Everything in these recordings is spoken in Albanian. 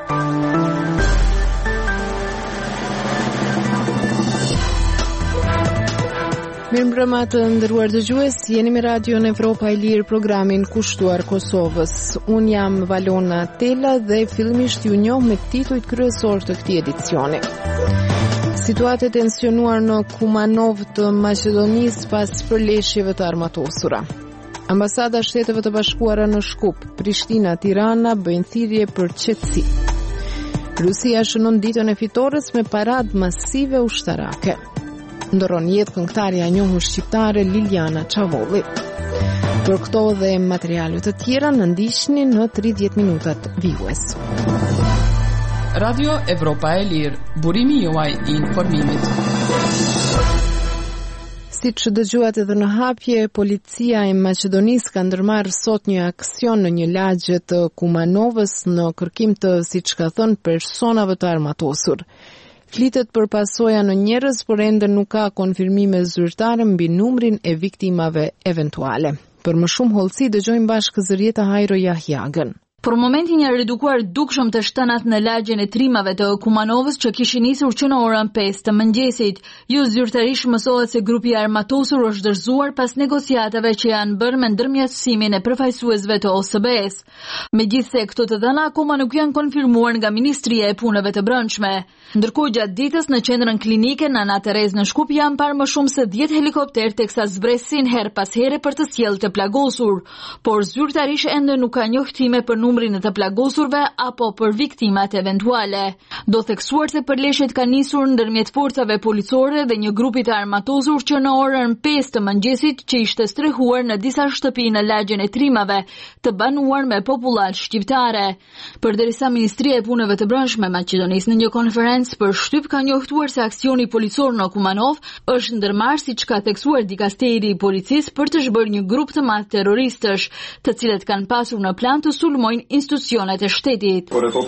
Mirëmbrëma të nderuar dëgjues, jeni me Radion Evropa e Lirë, programin kushtuar Kosovës. Unë jam Valona Tela dhe fillimisht ju njoh me titujt kryesor të këtij edicioni. Situatë e tensionuar në Kumanov të Maqedonisë pas përleshjeve të armatosura. Ambasada e Shteteve të Bashkuara në Shkup, Prishtina, Tirana bëjnë thirrje për qetësi. Rusia shënon ditën e fitores me paradë masive ushtarake. Ndoron jetë këngëtarja e njohur shqiptare Liliana Çavolli. Për këto dhe materiale të tjera na ndiqni në 30 minutat vijues. Radio Evropa e Lirë, burimi juaj i informimit. Siç dëgjuat edhe në hapje, policia e Maqedonisë ka ndërmarrë sot një aksion në një lagje të Kumanovës në kërkim të, siç ka thënë, personave të armatosur. Flitet për pasoja në njerëz, por ende nuk ka konfirmime zyrtare mbi numrin e viktimave eventuale. Për më shumë hollësi dëgjojmë bashkë Zërieta Hajro Jahjagën. Për momentin janë redukuar dukshëm të shtanat në lagjen e trimave të Kumanovës që kishin nisur që në orën 5 të mëngjesit. Jo zyrtarisht mësohet se grupi armatosur është dorëzuar pas negociatave që janë bërë me ndërmjetësimin e përfaqësuesve të OSBE-s. Megjithse këto të dhëna akoma nuk janë konfirmuar nga Ministria e Punëve të Brendshme. Ndërkohë gjatë ditës në qendrën klinike në Ana Terez në Shkup janë parë më shumë se 10 helikopter teksa zbresin her pas here për të sjellë të plagosur, por zyrtarisht ende nuk ka njoftime për numrin e të plagosurve apo për viktimat eventuale. Do theksuar se përleshjet ka nisur ndërmjet forcave policore dhe një grupi të armatosur që në orën 5 të mëngjesit që ishte strehuar në disa shtëpi në lagjen e trimave, të banuar me popullat shqiptare. Përderisa Ministria e Punëve të Brendshme e Maqedonisë në një konferencë për shtyp ka njoftuar se aksioni policor në Kumanov është ndërmarrë siç ka theksuar dikasteri i policisë për të zhbërë një grup të madh terroristësh, të cilët kanë pasur në plan të sulmojnë institucionet e shtetit.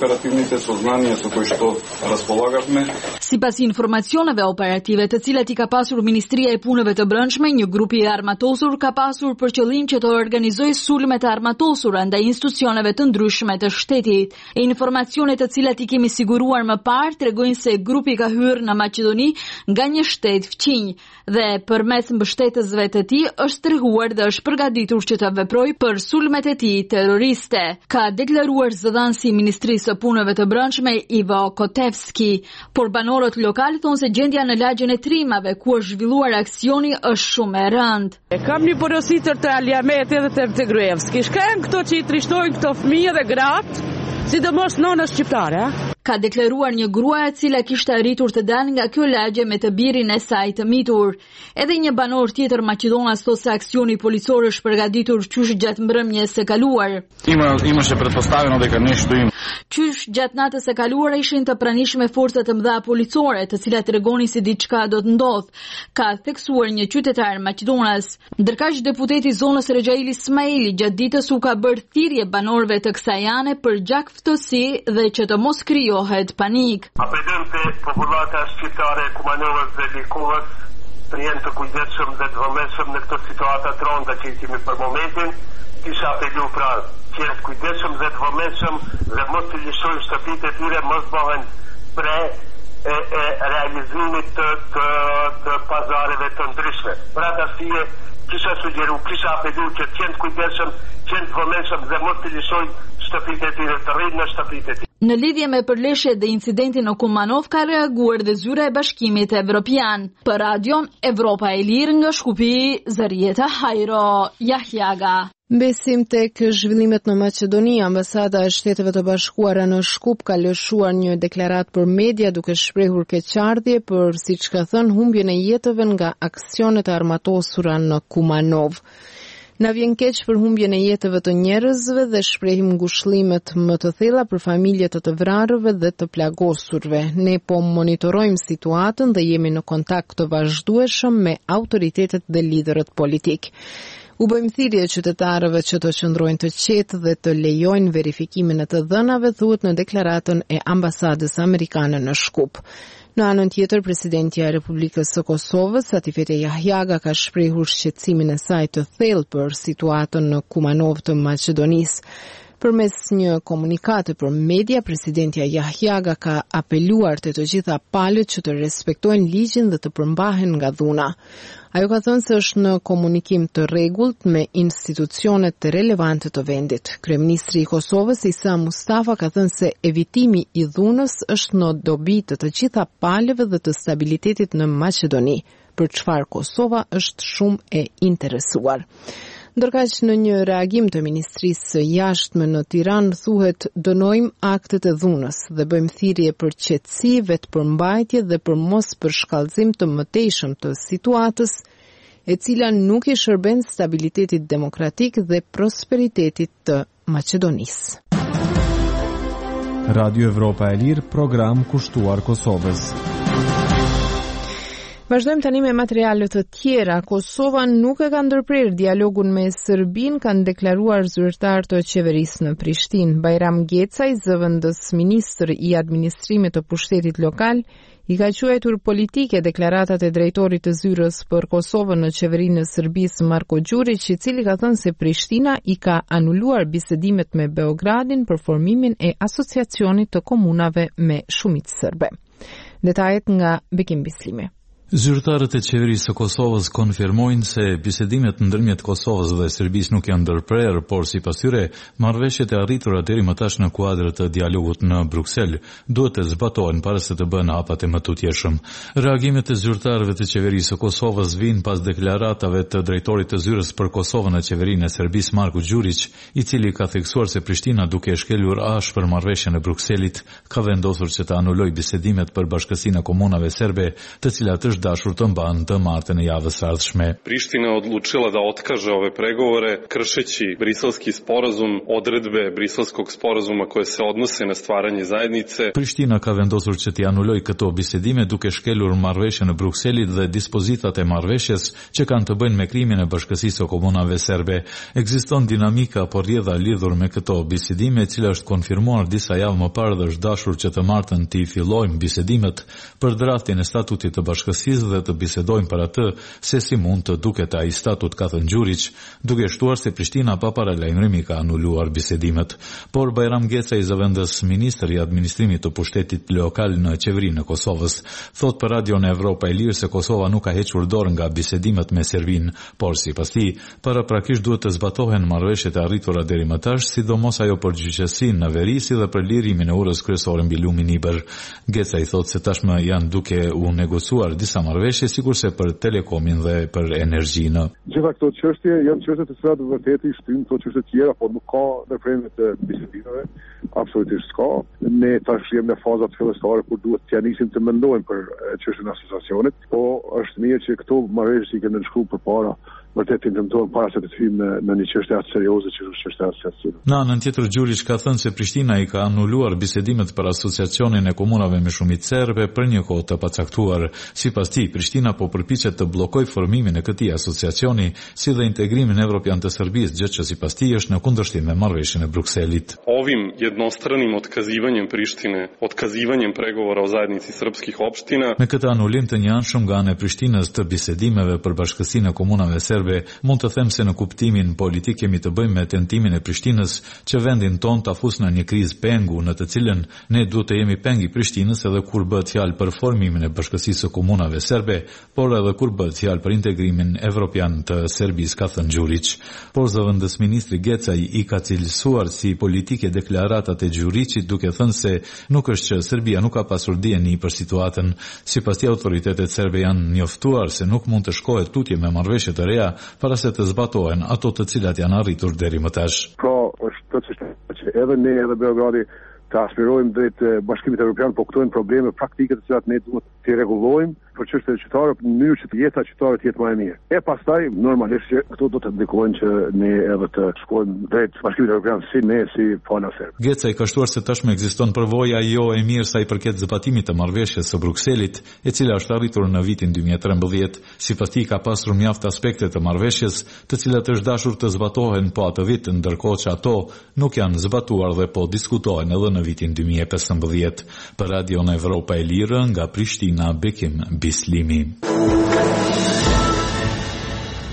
Sipas informacioneve operative të cilat i ka pasur Ministria e Punëve të Brendshme, një grup i armatosur ka pasur për qëllim që të organizojë sulme të armatosura ndaj institucioneve të ndryshme të shtetit. Informacionet të cilat i kemi siguruar më parë tregojnë se grupi ka hyrë në Maqedoni nga një shtet fqinj dhe përmes mbështetësve të tij është strehuar dhe është përgatitur që të veprojë për sulmet e tij terroriste. Ka deklaruar zëdhënësi i Ministrisë së Punëve të Brendshme Ivo Kotevski, por banorët lokal thonë se gjendja në lagjen e trimave ku është zhvilluar aksioni është shumë e rëndë. Kam një porositër të Aliameti dhe të Gruevski. Shkojnë këto që i trishtojnë këto fëmijë dhe gratë, sidomos nona shqiptare. Ka deklaruar një grua e cila kishte arritur të dalë nga kjo lagje me të birin e saj të mitur. Edhe një banor tjetër maqedonas thotë se aksioni policor është përgatitur qysh gjatë mbrëmjes së kaluar. Imаше pretpostavljeno дека nešto ima. Qysh gjatë natës së kaluar ishin të pranishme forca të mëdha policore, të cilat tregonin se diçka do të ndodh, ka theksuar një qytetar maqedonas. Ndërkaq deputeti i zonës Rexhail Ismaili gjatë ditës u ka bërë thirrje banorëve të kësaj ane për gjakftësi dhe që të mos krijohet panik. Apelojmë te popullata shqiptare e Kumanovës dhe Likovës të jenë të kujdesshëm dhe të vëmendshëm në këto situata të rënda që i kemi për momentin. Kisha apelu pra që jenë të kujdesshëm dhe të vëmendshëm dhe mos të lëshojnë shtëpitë e tyre, mos bëhen pre realizimit të pazareve të ndryshme. Për atë arsye kisha sugjeru, kisha apelu që të jenë të kujdesshëm, që jenë të vëmendshëm dhe mos të lëshojnë shtëpitë e tyre, të rrinë në shtëpitë e tyre. Në lidhje me përleshjet dhe incidentin në Kumanov ka reaguar dhe zyra e Bashkimit Evropian. Për Radion Evropa e Lirë nga Shkupi, Zërieta Hajro Jahjaga. Besim tek zhvillimet në Maqedoni, Ambasada e Shteteve të Bashkuara në Shkup ka lëshuar një deklaratë për media duke shprehur keqardhje për, siç ka thënë, humbjen e jetëve nga aksionet e armatosura në Kumanov. Na vjen keq për humbjen e jetëve të njerëzve dhe shprehim ngushëllimet më të thella për familjet të vrarëve dhe të plagosurve. Ne po monitorojmë situatën dhe jemi në kontakt të vazhdueshëm me autoritetet dhe liderët politik. U bëjmë thirrje qytetarëve që të qëndrojnë të qetë dhe të lejojnë verifikimin e të dhënave, thuhet në deklaratën e ambasadës amerikane në Shkup. Në anën tjetër, presidentja e Republikës së Kosovës, Atifete Jahjaga, ka shprehur shqetësimin e saj të thellë për situatën në Kumanov të Maqedonisë. Përmes një komunikati për media, presidentja Yahyaga ka apeluar të gjitha palët që të respektojnë ligjin dhe të përmbahen nga dhuna. Ajo ka thënë se është në komunikim të rregullt me institucionet të relevante të vendit. Kryeministri i Kosovës, Isa Mustafa, ka thënë se evitimi i dhunës është në dobi të gjitha palëve dhe të stabilitetit në Maqedoni, për çfarë Kosova është shumë e interesuar. Ndërkaq në një reagim të Ministrisë së Jashtme në Tiranë thuhet dënojmë aktet e dhunës dhe bëjmë thirrje për qetësi, vetëpërmbajtje dhe për mos përshkallëzim të mëtejshëm të situatës, e cila nuk i shërben stabilitetit demokratik dhe prosperitetit të Maqedonisë. Radio Evropa e Lirë, program kushtuar Kosovës. Vazhdojmë tani me materiale të tjera. Kosova nuk e ka ndërprer dialogun me Serbinë, kanë deklaruar zyrtar të qeverisë në Prishtinë. Bajram Gecaj, zëvendës ministër i administrimit të pushtetit lokal, i ka quajtur politike deklaratat e drejtorit të zyrës për Kosovën në qeverinë e Serbisë Marko Đurić, i cili ka thënë se Prishtina i ka anuluar bisedimet me Beogradin për formimin e asociacionit të komunave me shumicë serbe. Detajet nga Bekim Bislimi. Zyrtarët e qeverisë së Kosovës konfirmojnë se bisedimet ndërmjet Kosovës dhe Serbisë nuk janë ndërprerë, por sipas tyre, marrëveshjet e arritura deri më tash në kuadër të dialogut në Bruksel duhet të zbatohen para se të bëhen hapat e mëtutjeshëm. Reagimet e zyrtarëve të qeverisë së Kosovës vijnë pas deklaratave të drejtorit të zyrës për Kosovën në qeverinë e Serbisë Marko Đurić, i cili ka theksuar se Prishtina, duke shkelur ashpër marrëveshjen e Brukselit, ka vendosur që të anulojë bisedimet për bashkësinë e komunave serbe, të cilat dashur të mbanë të martën e javës së ardhshme. Priština je odlučila da otkaže ove pregovore kršeći Briselski sporazum, odredbe Briselskog sporazuma koje se odnose na stvaranje zajednice. Prishtina ka vendosur që t'i anulojë këto bisedime duke shkelur marrëveshjen e Brukselit dhe dispozitat e marrëveshjes që kanë të bëjnë me krimin e bashkësisë së komunave serbe. Ekziston dinamika apo rrjedha lidhur me këto bisedime, e cila është konfirmuar disa javë më parë dhe është dashur që të martën t'i fillojmë bisedimet për draftin e statutit të bashkësisë dhe të bisedojmë për atë se si mund të duket ai statut, ka thënë Đurić, duke shtuar se Prishtina pa paralajmërimi ka anuluar bisedimet. Por Bajram Gecaj, zëvendës ministër i administrimit të pushtetit lokal në qeverinë e Kosovës, thot për radion Evropa e Lirë se Kosova nuk ka hequr dorë nga bisedimet me Serbinë, por sipas tij, paraprakisht duhet të zbatohen marrëveshjet e arritura deri më tash, sidomos ajo për gjyqësinë në veri si dhe për lirimin e urës kryesore mbi lumin Iber. Gecaj thot se tashmë janë duke u negociuar disa marrëveshje, sikurse për telekomin dhe për energjinë. Gjitha këto çështje janë çështje të cilat vërtet i shtyn këto çështje tjera, por nuk ka ndërprerje të bisedimeve, absolutisht s'ka. Ne tash jemi në fazat fillestare kur duhet t'ja nisim të mendojmë për çështjen e asociacionit, po është mirë që këto marrëveshje që kanë shkuar përpara vërtet intentojnë para se të hyjmë në një çështje aq serioze që është çështja e asociacionit. Në anën tjetër, Đurić ka thënë se Prishtina i ka anuluar bisedimet për asociacionin e komunave me shumicë serbe për një kohë të pacaktuar. Sipas tij, Prishtina po përpiqet të bllokojë formimin e këtij asociacioni, si dhe integrimin evropian të Serbisë, gjë që sipas tij është në kundërshtim me marrëveshjen e Brukselit. Ovim jednostranim otkazivanjem Prištine, otkazivanjem pregovora o zajednici srpskih opština. Me këtë anulim të njëanshëm nga ana e Prishtinës të bisedimeve për bashkësinë e komunave serbe, mund të them se në kuptimin politik kemi të bëjmë me tentimin e Prishtinës që vendin ton ta fusë në një krizë pengu në të cilën ne duhet të jemi peng i Prishtinës edhe kur bëhet fjalë për formimin e bashkësisë së komunave serbe, por edhe kur bëhet fjalë për integrimin evropian të Serbisë, ka thënë Đurić. Por zëvendës ministri Gecaj i ka cilësuar si politike deklaratat e Đurićit, duke thënë se nuk është që Serbia nuk ka pasur dieni për situatën. Sipas tij, autoritetet serbe janë njoftuar se nuk mund të shkohet tutje me marrëveshje të reja para se të zbatohen ato të cilat janë arritur deri më tash. Pra, është që edhe ne edhe Beogradi të aspirojmë drejt Bashkimit Evropian, po këto janë probleme praktike të cilat ne duhet të rregullojmë për çështjet qytetare në mënyrë që jeta qytetarëve të jetë më e mirë. E pastaj normalisht që këto do të ndikojnë që ne edhe të shkojmë drejt Bashkimit Evropian si ne si pala serbe. Gecaj ka shtuar se tashmë ekziston përvoja jo e mirë sa i përket zbatimit të marrëveshjes së Brukselit, e cila është arritur në vitin 2013. Sipas tij ka pasur mjaft aspekte të marrëveshjes, të cilat është dashur të zbatohen po atë vit, ndërkohë që ato nuk janë zbatuar dhe po diskutohen edhe në vitin 2015. Për Radio Evropa e Lirë, nga Prishtina, Bekim Bislimi.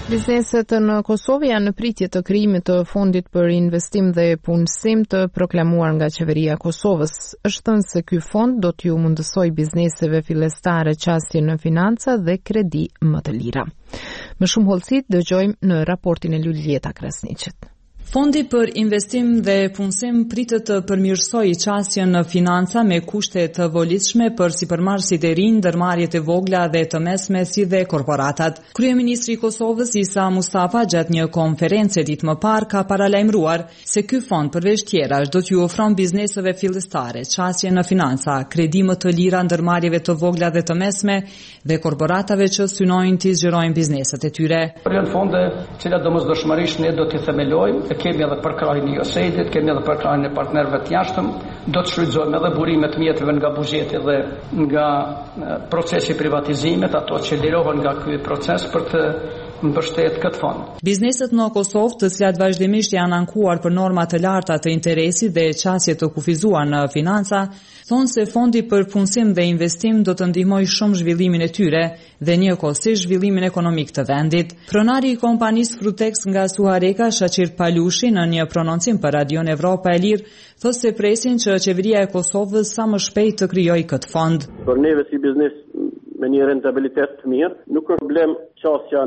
Bizneset në Kosovë janë në pritje të krijimit të fondit për investim dhe punësim të proklamuar nga qeveria e Kosovës. Është thënë se ky fond do t'ju mundësojë bizneseve fillestare qasje në financa dhe kredi më të lira. Më shumë hollësi dëgjojmë në raportin e Luljeta Krasniqit. Fondi për investim dhe punësim pritet të përmirësojë qasjen në financa me kushte të volitshme për sipërmarrësit e rinj, ndërmarrjet e vogla dhe të mesme si dhe korporatat. Kryeministri i Kosovës Isa Mustafa gjatë një konferencë ditë më parë ka paralajmëruar se ky fond përveç tjerash do t'ju ofron bizneseve fillestare qasje në financa, kredi më të lira ndërmarrjeve të vogla dhe të mesme dhe korporatave që synojnë të zgjerojnë bizneset e tyre. Janë fonde që domosdoshmërisht ne do t'i themelojmë. Kemi edhe përkrahjen e USAID-it, kemi edhe përkrahjen e partnerëve të jashtëm, do të shfrytëzojmë edhe burimet mjeteve nga buxheti dhe nga procesi i privatizimit, ato që lirohen nga ky proces për të mbështetur këtë fond. Bizneset në Kosovë, të cilat vazhdimisht janë ankuar për norma të larta të interesit dhe qasje të kufizuar në financa, thonë se fondi për punësim dhe investim do të ndihmojë shumë zhvillimin e tyre dhe njëkohësisht zhvillimin ekonomik të vendit. Pronari i kompanisë Frutex nga Suhareka, Shaqir Palushi, në një prononcim për Radion Evropa e Lirë, thotë se presin që qeveria e Kosovës sa më shpejt të krijojë këtë fond. Për neve si biznes me një rentabilitet të mirë, nuk ka problem qasja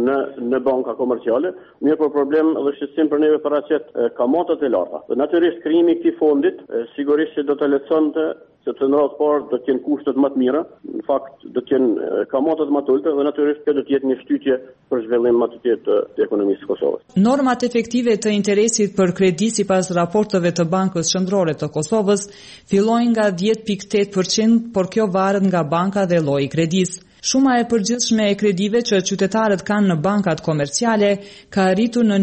në banka komerciale, mirë për problem dhe shqetësim për neve paraqet kamatat e larta. Dhe natyrisht krijimi i këtij fondit sigurisht që do të lehtësonte sepse në radhë parë do të jenë kushtet më të mira, në fakt do të jenë kamatat më të ulta dhe natyrisht kjo do të jetë një shtytje për zhvillim më të tillë të ekonomisë së Kosovës. Normat efektive të interesit për kredi sipas raporteve të Bankës Qendrore të Kosovës fillojnë nga 10.8%, por kjo varet nga banka dhe lloji i kredisë. Shuma e përgjithshme e kredive që qytetarët kanë në bankat komerciale ka arritur në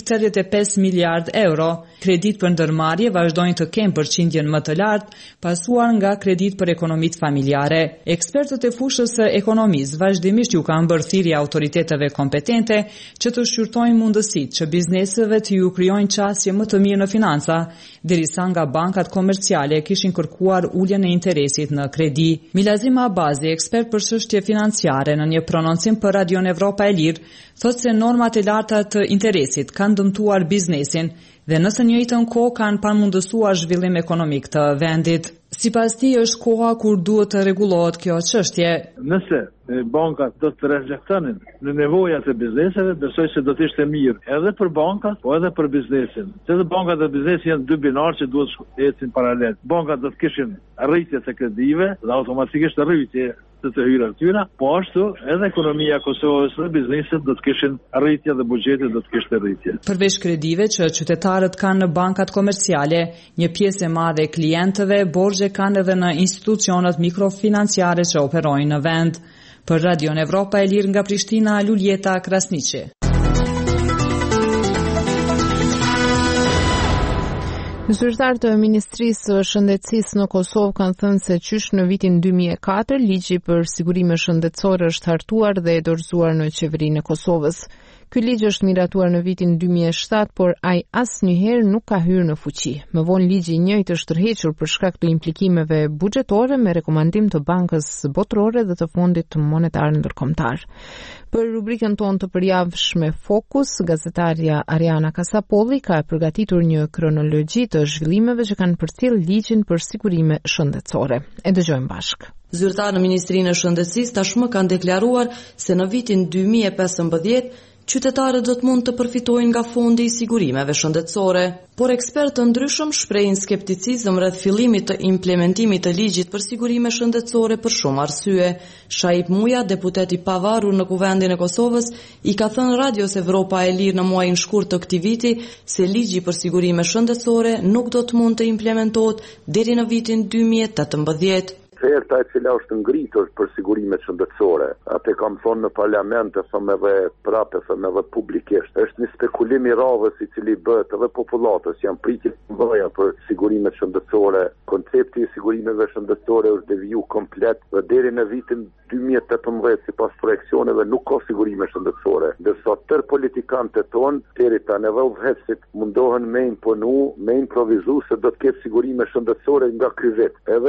1.85 miliard euro. Kredit për ndërmarrje vazhdojnë të kenë përqindjen më të lartë, pasuar nga kredit për ekonomit familjare. Ekspertët e fushës së ekonomisë vazhdimisht ju kanë bërë thirrje autoriteteve kompetente që të shqyrtojnë mundësitë që bizneseve të ju krijojnë qasje më të mirë në financa, derisa nga bankat komerciale kishin kërkuar uljen e interesit në kredi. Milazim Abazi, ekspert për çështje financiare, në një prononcim për Radion Evropa e Lirë, thotë se normat e larta të interesit kanë dëmtuar biznesin dhe nëse në njëjtën kohë kanë pamundësuar zhvillim ekonomik të vendit. Sipas tij është koha kur duhet të rregullohet kjo çështje. Nëse bankat do të reflektonin në nevojat e bizneseve, besoj se do të ishte mirë edhe për bankat, po edhe për biznesin. Sepse bankat dhe biznesi janë dy binar që duhet të ecin paralel. Bankat do të kishin rritje të kredive dhe automatikisht rritje të hyrat tyre, po ashtu edhe ekonomia e Kosovës dhe bizneset do të kishin rritje dhe buxheti do të kishte rritje. Përveç kredive që qytetarët kanë në bankat komerciale, një pjesë e madhe e klientëve borxhe kanë edhe në institucionet mikrofinanciare që operojnë në vend. Për Radion Evropa e Lirë nga Prishtina, Luljeta Krasniqi. Zyrtarët e Ministrisë së Shëndetësisë në Kosovë kanë thënë se qysh në vitin 2004 ligji për sigurime shëndetësore është hartuar dhe e dorëzuar në qeverinë e Kosovës. Ky ligj është miratuar në vitin 2007, por ai asnjëherë nuk ka hyrë në fuqi. Më vonë ligji i njëjtë është tërhequr për shkak të implikimeve buxhetore me rekomandim të Bankës Botërore dhe të Fondit Monetar Ndërkombëtar. Për rubrikën tonë të përjavshme Fokus, gazetarja Ariana Kasapolli ka përgatitur një kronologji të zhvillimeve që kanë përcjell ligjin për sigurime shëndetësore. E dëgjojmë bashkë. Zyrtarë në Ministrinë e Shëndetësisë tashmë kanë deklaruar se në vitin 2015 qytetarët do të mund të përfitojnë nga fondi i sigurimeve shëndetësore, por ekspertë të ndryshëm shprehin skepticizëm rreth fillimit të implementimit të ligjit për sigurime shëndetësore për shumë arsye. Shaip Muja, deputet i pavarur në Kuvendin e Kosovës, i ka thënë Radios Evropa e Lirë në muajin shkurt të këtij viti se ligji për sigurime shëndetësore nuk do të mund të implementohet deri në vitin 2018. Oferta e cila është ngritur për sigurimet shëndetësore, atë kam thonë në parlament, thëmë edhe prapë, thëmë edhe publikisht, është një spekulim i radhës i cili bëhet edhe populatës, janë pritje të mëdha për sigurimet shëndetësore. Koncepti i sigurimeve shëndetësore është deviju komplet dhe deri në vitin 2018 sipas projeksioneve nuk ka sigurime shëndetësore. Ndërsa tërë politikantët tonë, deri tani edhe udhëheqësit mundohen me imponu, me improvizu se do të ketë sigurime shëndetësore nga ky vit. Edhe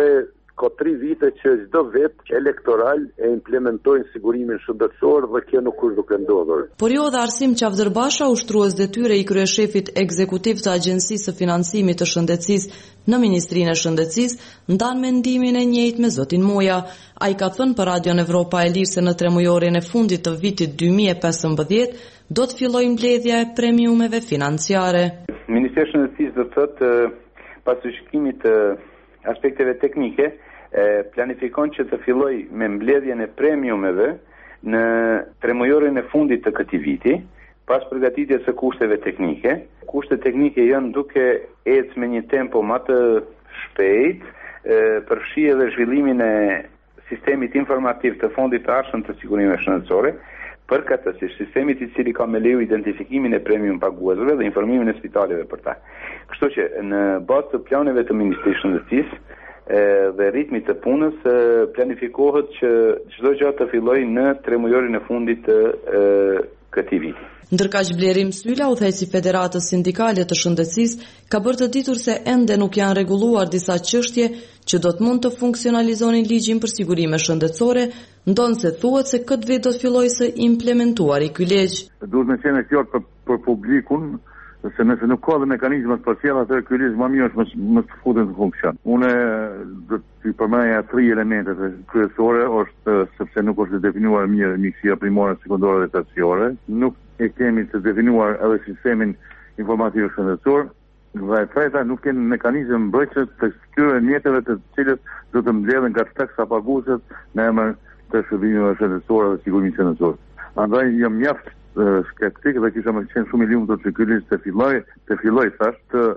ka 3 vite që çdo vit elektoral e implementojnë sigurimin shëndetësor dhe kjo nuk është duke ndodhur. Por jo dhe Arsim Qavdërbashi, ushtrues detyre i kryeshefit ekzekutiv të Agjencisë së Financimit të Shëndetësisë në Ministrinë e Shëndetësisë, ndan mendimin e njëjtë me zotin Moja. Ai ka thënë për Radion Evropa e Lirë se në 3 mujorin e fundit të vitit 2015 do të fillojë mbledhja e premiumeve financiare. Ministri i Shëndetësisë do thotë pas shikimit të aspekteve teknike, planifikon që të filloj me mbledhjen e premiumeve në 3 mujorin e fundit të këtij viti, pas përgatitjes së kushteve teknike. Kushtet teknike janë duke ecë me një tempo më të shpejt, përfshi edhe zhvillimin e sistemit informativ të fondit të arshëm të sigurimeve shëndetësore, përkatësisht sistemit i cili ka me leju identifikimin e premium paguesve dhe informimin e spitaleve për ta. Kështu që në bazë të planeve të Ministrisë së Shëndetësisë dhe ritmit të punës planifikohet që çdo gjë të fillojë në 3 mujorin e fundit të këtij viti. Ndërkaq Blerim Syla, udhëheqësi i Federatës Sindikale të Shëndetësisë, ka bërë të ditur se ende nuk janë rregulluar disa çështje që do të mund të funksionalizonin ligjin për sigurime shëndetësore, ndonse thuhet se këtë vit do të fillojë së implementuari ky ligj. Duhet me qenë qartë për publikun, se nëse nuk ka dhe mekanizmat për sjellje, atëherë ky ligj më mirë është më të futet në funksion. Unë do të përmendja 3 elementet kryesore, është sepse nuk është definuar mirë mjekësia primare, sekondare dhe terciare, nuk e kemi të definuar edhe sistemin informativ shëndetësor, dhe e treta nuk kemi mekanizëm mbrojtës të këtyre mjeteve të cilët do të mbledhen nga taksa paguesit në emër të shërbimeve shëndetësore dhe sigurimit shëndetësor. Andaj jam mjaft skeptik dhe kisha më qenë shumë i lumtur që ky ligj të filloj thash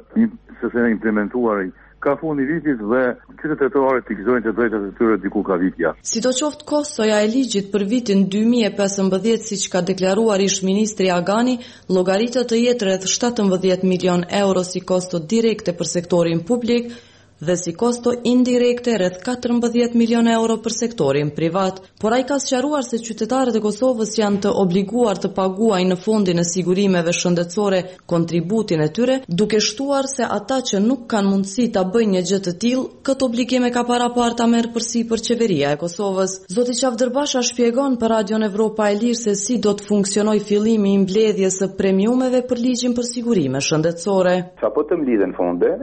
të implementuar ka fundi vitit dhe qytetarët të gëzojnë të drejtat e tyre diku ka vit jashtë. Sidoqoftë, kostoja e ligjit për vitin 2015, siç ka deklaruar ish-ministri Agani, llogaritet të jetë rreth 17 milion euro si kosto direkte për sektorin publik dhe si kosto indirekte rreth 14 milion euro për sektorin privat. Por ai ka sqaruar se qytetarët e Kosovës janë të obliguar të paguajnë në fondin e sigurimeve shëndetësore kontributin e tyre, duke shtuar se ata që nuk kanë mundësi ta bëjnë një gjë të tillë, këtë obligim e ka paraparë ta merr përsipër qeveria e Kosovës. Zoti Qavdërbasha shpjegon për Radion Evropa e Lirë se si do të funksionojë fillimi i mbledhjes së premiumeve për ligjin për sigurime shëndetësore. Sapo të mblidhen fonde,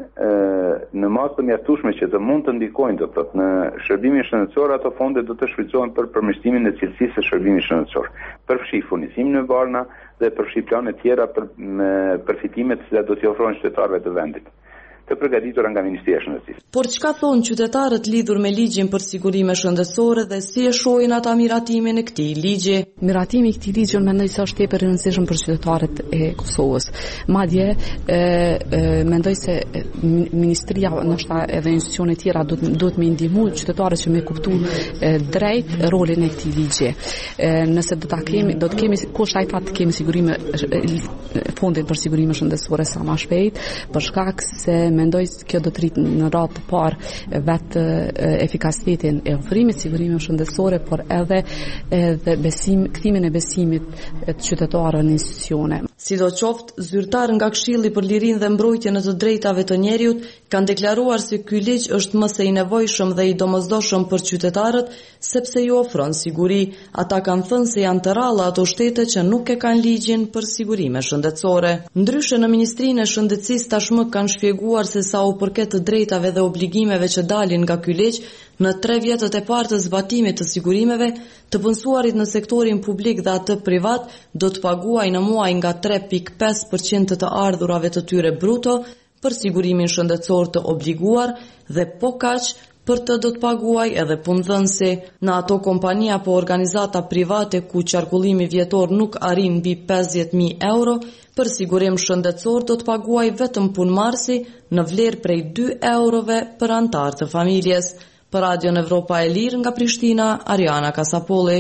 në masë të mjaftueshme që të mund të ndikojnë do thotë në shërbimin shëndetësor, ato fonde do të shfrytëzohen për përmirësimin e cilësisë së shërbimit shëndetësor, përfshi furnizimin e barna dhe përfshi plane tjera për përfitimet që do t'i ofrohen qytetarëve të vendit, të përgatitura nga Ministria e Shëndetësisë. Por çka thonë qytetarët lidhur me ligjin për sigurime shëndetësore dhe si e shohin ata miratimin e këtij ligji? Miratimi i këtij ligji mendoj se është tepër i rëndësishëm për qytetarët e Kosovës. Madje mendoj se ministria, ndoshta edhe institucionet tjera duhet me ndihmu qytetarët që me kuptu drejt rolin e këtij ligji. Nëse do të kemi kush ai të kemi sigurime fondin për sigurime shëndetësore sa më shpejt, për shkak se mendoj se kjo do të rritë në radhë të parë vetë efikasitetin e ofrimit sigurimeve shëndetësore, por edhe kthimin e besimit të qytetarëve në institucione. Sidoqoftë, zyrtar nga Këshilli për Lirinë dhe Mbrojtjen e të Drejtave të Njerëzit kanë deklaruar se ky ligj është më së i nevojshëm dhe i domosdoshëm për qytetarët sepse ju ofron siguri. Ata kanë thënë se janë të rralla ato shtete që nuk e kanë ligjin për sigurime shëndetësore. Ndryshe, në Ministrinë e Shëndetësisë tashmë kanë shpjeguar se sa u përket të drejtave dhe obligimeve që dalin nga ky ligj, në 3 vjetët e parë të zbatimit të sigurimeve, të punësuarit në sektorin publik dhe atë privat do të paguajnë në muaj nga 3.5% të ardhurave të tyre bruto për sigurimin shëndetësor të obliguar dhe po kaq për të do të paguaj edhe punëdhënësi. Në ato kompani apo organizata private ku qarkullimi vjetor nuk arrin mbi 50.000 euro, për sigurim shëndetësor do të paguaj vetëm punëmarrësi në vlerë prej 2 eurove për antar të familjes. Për Radion Evropa e Lirë nga Prishtina, Ariana Kasapolli.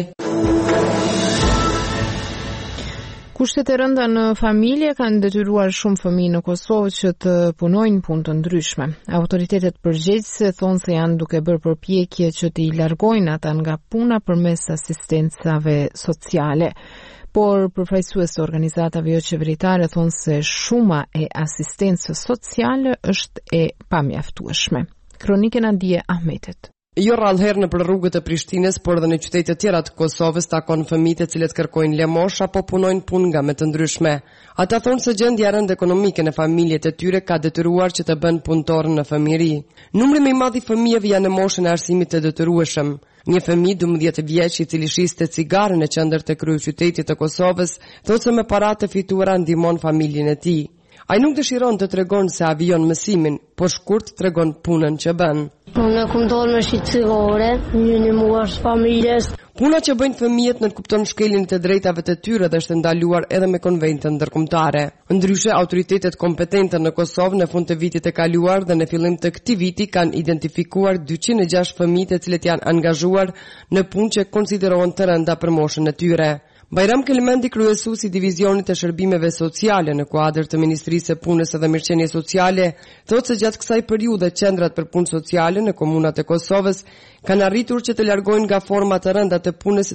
Kushtet e rënda në familje kanë detyruar shumë fëmijë në Kosovë që të punojnë punë të ndryshme. Autoritetet përgjegjëse thonë se janë duke bërë përpjekje që të i largojnë ata nga puna përmes asistencave sociale. Por përfaqësues të organizatave jo qeveritare thonë se shuma e asistencës sociale është e pamjaftueshme. Kronikën Andie Ahmetit. Jo rrallëherë nëpër rrugët e Prishtinës, por edhe në qytete tjera të Kosovës takon fëmijë të cilët kërkojnë lëmosh apo punojnë punë nga më të ndryshme. Ata thonë se gjendja e rëndë ekonomike në familjet e tyre ka detyruar që të bënë punëtor në fëmijëri. Numri më i madh i fëmijëve janë në moshën e arsimit të detyrueshëm. Një fëmijë 12 vjeç i cili shiste cigare në qendër të kryeqytetit të Kosovës, thotë se me paratë të fituara ndihmon familjen e tij. Ai nuk dëshiron të tregon se avion mësimin, por shkurt tregon punën që bën. Unë kam dalë me shitëgore, një muash familjes. Puna që bëjnë fëmijët nënkupton shkeljen të drejtave të tyre dhe është ndaluar edhe me konvente ndërkombëtare. Ndryshe, autoritetet kompetente në Kosovë në fund të vitit të kaluar dhe në fillim të këtij viti kanë identifikuar 206 fëmijë të cilët janë angazhuar në punë që konsiderohen të rënda për moshën e tyre. Bajram Kelmendi, kryesuesi i divizionit të shërbimeve sociale në kuadër të Ministrisë së Punës dhe Mirëqenies Sociale, thotë se gjatë kësaj periudhe qendrat për punë sociale në komunat e Kosovës kanë arritur që të largojnë nga forma të rënda të punës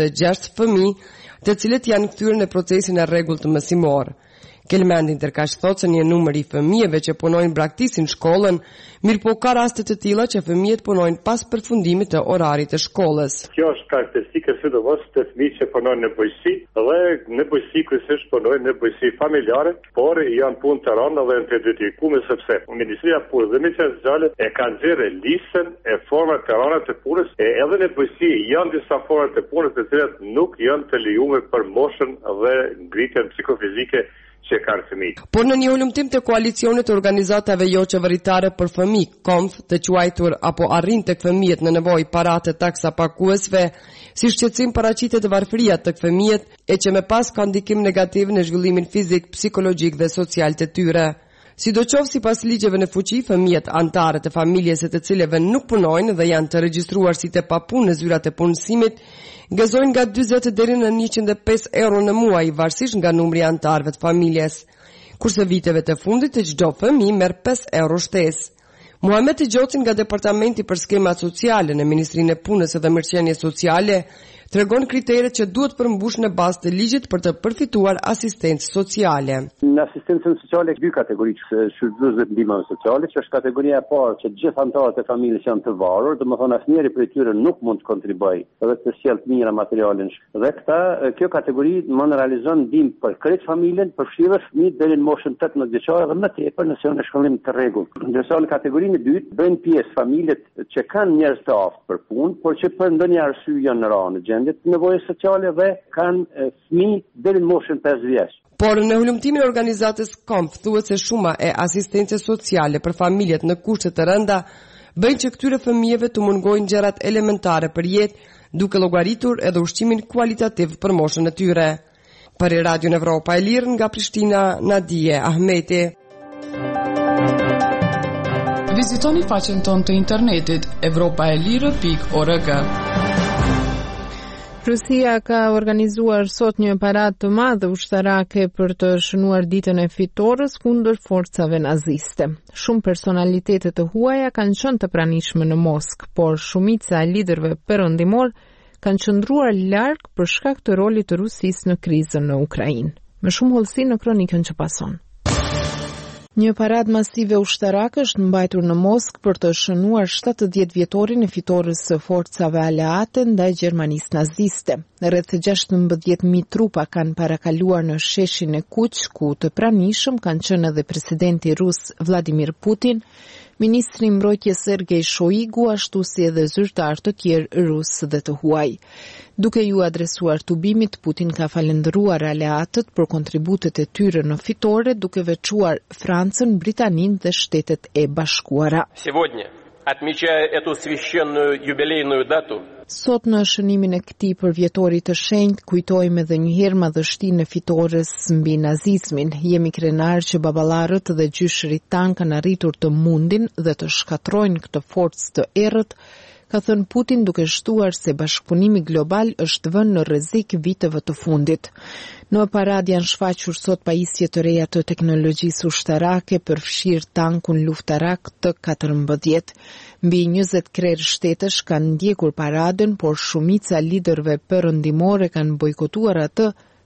46 fëmijë, të cilët janë kthyer në procesin e rregullt mësimor. Kelmendi ndërkaq thotë se një numër i fëmijëve që punojnë braktisin shkollën, mirë po ka raste të tilla që fëmijët punojnë pas përfundimit të orarit të shkollës. Kjo është karakteristike sidomos të fëmijëve që punojnë në bujqësi dhe në bujqësi kryesisht punojnë në bujqësi familjare, por janë punë të rënda dhe të dedikuar sepse Ministria e Punës dhe Mirëqenies Sociale e ka nxjerrë listën e formave të rënda të punës, e edhe në bujqësi janë disa forma të punës të cilat nuk janë të lejuar për moshën dhe ngritjen psikofizike që kanë fëmijë. Por në një hulumtim të koalicionit të organizatave jo qeveritare për fëmijë, KOMF, të quajtur apo arrin tek fëmijët në nevojë paratë taksa paguesve, si shqetësim paraqitet varfëria tek fëmijët e që me pas ka ndikim negativ në zhvillimin fizik, psikologjik dhe social të tyre. Sidoqoftë sipas ligjeve në fuqi, fëmijët antarë të familjes së të cilëve nuk punojnë dhe janë të regjistruar si të papunë në zyrat e punësimit, gëzojnë nga 40 deri në 105 euro në muaj, varësisht nga numri i antarëve të familjes. Kurse viteve të fundit të çdo fëmijë merr 5 euro shtesë. Muhamet Gjoci nga Departamenti për Skemat Sociale në Ministrinë e Punës dhe Mirëqenies Sociale tregon kriteret që duhet përmbush në bazë të ligjit për të përfituar asistencë sociale. Në asistencën sociale dy kategori shfrytëzues dhe ndihmë sociale, që është kategoria e parë që të gjithë anëtarët e familjes janë të varur, domethënë asnjëri prej tyre nuk mund të kontribuojë edhe të sjellë të mira materialin. Dhe kjo kategori mund realizon ndihmë për krejt familjen, përfshirë fëmijët deri në moshën 18 vjeçare dhe më tepër nëse janë në shkollim të rregullt. Ndërsa në kategorinë e dytë bëjnë pjesë familjet që kanë njerëz të aftë për punë, por që për ndonjë arsye janë rënë të nevojës sociale dhe kanë fëmijë deri në moshën 5 vjeç. Por në hulumtimin e organizatës KOMF thuhet se shuma e asistencës sociale për familjet në kushte të rënda bëjnë që këtyre fëmijëve të mungojnë gjërat elementare për jetë, duke llogaritur edhe ushqimin kualitativ për moshën e tyre. Për Radio Evropa e Lirë nga Prishtina, Nadije Ahmeti. Vizitoni faqen tonë të internetit evropaelire.org. Rusia ka organizuar sot një paradë të madhe ushtarake për të shënuar ditën e fitores kundër forcave naziste. Shumë personalitete të huaja kanë qenë të pranishme në Moskë, por shumica e liderëve perëndimor kanë qëndruar larg për shkak të rolit të Rusisë në krizën në Ukrainë. Më shumë hollësi në kronikën që pason. Një paradë masive ushtarake është mbajtur në Moskë për të shënuar 70 vjetorin e fitores së forcave aleate ndaj Gjermanisë naziste. Rreth 16.000 trupa kanë parakaluar në sheshin e Kuq, ku të pranishëm kanë qenë edhe presidenti rus Vladimir Putin, ministri i mbrojtjes Sergej Shoigu, ashtu si edhe zyrtar të tjerë rus dhe të huaj. Duke ju adresuar tubimit, Putin ka falendëruar aleatët për kontributet e tyre në fitore, duke veçuar Francën, Britaninë dhe Shtetet e Bashkuara. Sot në shënimin e këtij përvjetorit të shenjtë kujtojmë edhe një herë madhështinë e fitores mbi nazizmin. Jemi krenar që baballarët dhe gjyshërit tan kanë arritur të mundin dhe të shkatrojnë këtë forcë të errët, ka thënë Putin duke shtuar se bashkëpunimi global është vënë në rrezik viteve të fundit. Në paradë janë shfaqur sot pajisje të reja të teknologjisë ushtarake, përfshirë tankun luftarak të 14. Mbi 20 krerë shtetësh kanë ndjekur paradën, por shumica liderëve perëndimore kanë bojkotuar atë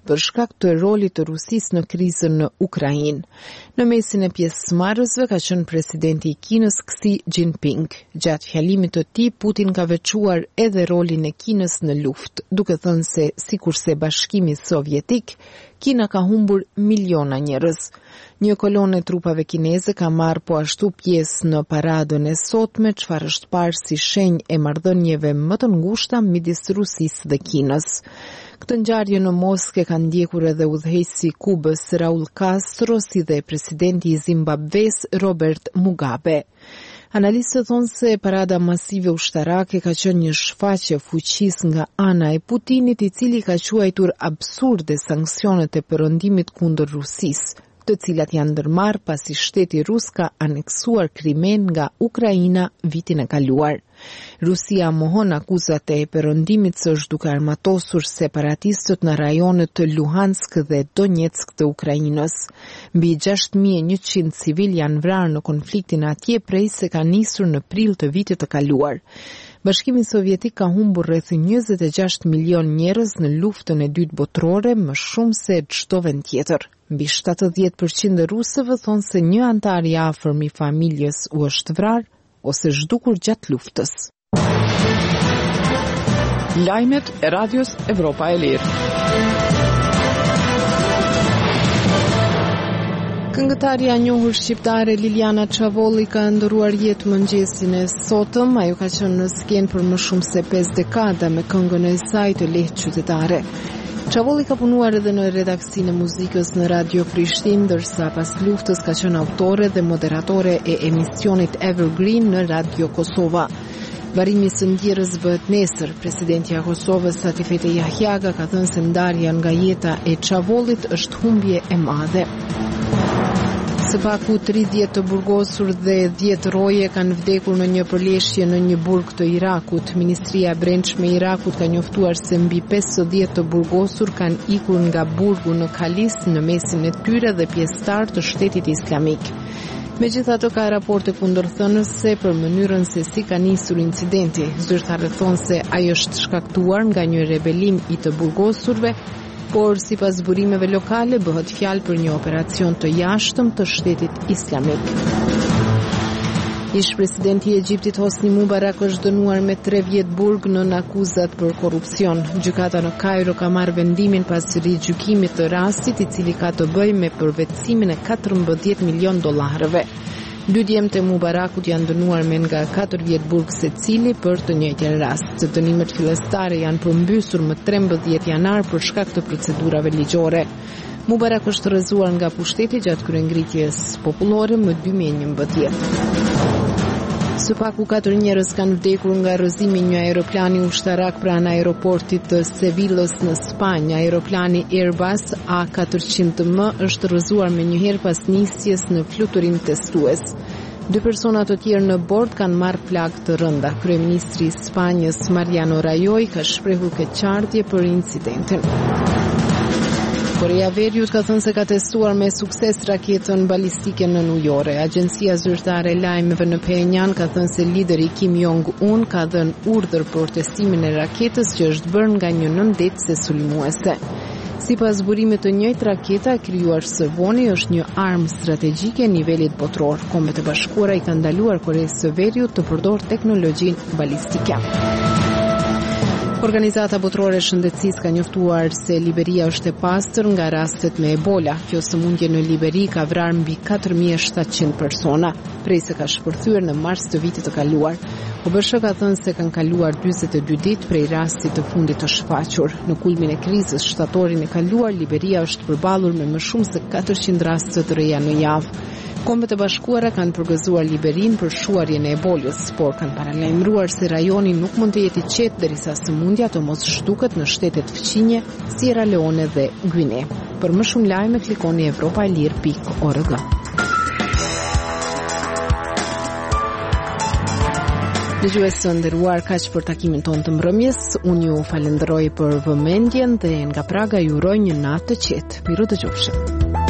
për shkak të rolit të Rusisë në krizën në Ukrainë. Në mesin e pjesëmarrësve ka qenë presidenti i Kinës Xi Jinping. Gjatë fjalimit të tij, Putin ka veçuar edhe rolin e Kinës në luftë, duke thënë se sikurse Bashkimi Sovjetik, Kina ka humbur miliona njerëz. Një kolonë e trupave kineze ka marrë po ashtu pjesë në paradën e sotme, çfarë është parë si shenjë e marrëdhënieve më të ngushta midis Rusisë dhe Kinës. Këtë ngjarje në Moskë kanë ndjekur edhe udhëheqësi i Kubës Raul Castro, si dhe presidenti i Zimbabves Robert Mugabe. Analistët thonë se parada masive ushtarake ka qenë një shfaqje fuqisë nga ana e Putinit, i cili ka quajtur absurde sanksionet e perëndimit kundër Rusisë, të cilat janë ndërmarrë pasi shteti rus ka aneksuar Krimen nga Ukraina vitin e kaluar. Rusia mohon akuzat e perëndimit se është duke armatosur separatistët në rajonet të Luhansk dhe Donetsk të Ukrainës. Mbi 6100 civil janë vrarë në konfliktin atje prej se ka nisur në prill të vitit të kaluar. Bashkimi Sovjetik ka humbur rreth 26 milion njerëz në luftën e dytë botërore, më shumë se çdo vend tjetër. Mbi 70% e rusëve thonë se një antar i afërm i familjes u është vrarë ose zhdukur gjatë luftës. Lajmet e Radios Evropa e Lirë. Këngëtarja e njohur shqiptare Liliana Çavolli ka ndëruar jetë mëngjesin e sotëm. Ajo ka qenë në skenë për më shumë se 5 dekada me këngën e saj të lehtë qytetare. Çavolli ka punuar edhe në redaksinë e muzikës në Radio Prishtinë, ndërsa pas luftës ka qenë autore dhe moderatore e emisionit Evergreen në Radio Kosova. Varrimi së ndjerës bëhet nesër. Presidentja e Kosovës Satifete Jahjaga ka thënë se ndarja nga jeta e Çavollit është humbje e madhe. Së paku 30 të burgosur dhe 10 roje kanë vdekur në një përleshje në një burg të Irakut. Ministria e Brendshme e Irakut ka njoftuar se mbi 50 të burgosur kanë ikur nga burgu në Kalis në mesin e tyre dhe pjesëtar të Shtetit Islamik. Megjithatë ka raporte kundërthënëse për mënyrën se si ka nisur incidenti. Zyrtarët thonë se ai është shkaktuar nga një rebelim i të burgosurve, por sipas burimeve lokale bëhet fjalë për një operacion të jashtëm të Shtetit Islamik. Ish presidenti i Egjiptit Hosni Mubarak është dënuar me 3 vjet burg nën akuzat për korrupsion. Gjykata në Kairo ka marrë vendimin pas rigjykimit të rastit, i cili ka të bëjë me përvetësimin e 14 milion dollarëve. 2 djemtë e Mubarakut janë dënuar me nga 4 vjet burg secili për të njëjtin rast. Dënimet fillestare janë përmbysur më 13 janar për shkak të procedurave ligjore. Mubarak është rrëzuar nga pushteti gjatë kryengritjes popullore më 2011. Së paku 4 njerëz kanë vdekur nga rrëzimi një aeroplani ushtarak pranë aeroportit të Sevillës në Spanjë. Aeroplani Airbus A400M është rrëzuar menjëherë pas nisjes në fluturim testues. 2 persona të tjerë në bord kanë marrë plagë të rënda. Kryeministri i Spanjës Mariano Rajoy ka shprehur keqardhje për incidentin. Korea e Veriut ka thënë se ka testuar me sukses raketën balistike në New York. Agjencia zyrtare e lajmeve në Pyongyang ka thënë se lideri Kim Jong-un ka dhënë urdhër për testimin e raketës që është bërë nga një nëndetëse sulmuese. Sipas burimit të njëjtë, raketa e krijuar së voni është një armë strategjike e nivelit botror. Kombet e Bashkuara i kanë ndaluar Koreasë së Veriut të përdorë teknologjinë balistike. Organizata botërore e shëndetësisë ka njoftuar se Liberia është e pastër nga rastet me Ebola. Kjo sëmundje në Liberi ka vrarë mbi 4700 persona, prej se ka shpërthyer në mars të vitit të kaluar. OBSH ka thënë se kanë kaluar 42 ditë prej rastit të fundit të shfaqur. Në kulmin e krizës shtatorin e kaluar, Liberia është përballur me më shumë se 400 raste të reja në javë. Kombet e Bashkuara kanë përgëzuar Liberinë për shuarjen e Ebolës, por kanë paralajmëruar se rajoni nuk mund të jetë i qetë derisa sëmundja të mos zhduket në shtetet fëqinje, Sierra Leone dhe Guinea. Për më shumë lajme klikoni europaelir.org. Dëgjues të nderuar, kaq për takimin tonë të mbrëmjes. Unë ju falenderoj për vëmendjen dhe nga Praga ju uroj një natë të qetë. Miru dëgjofshim.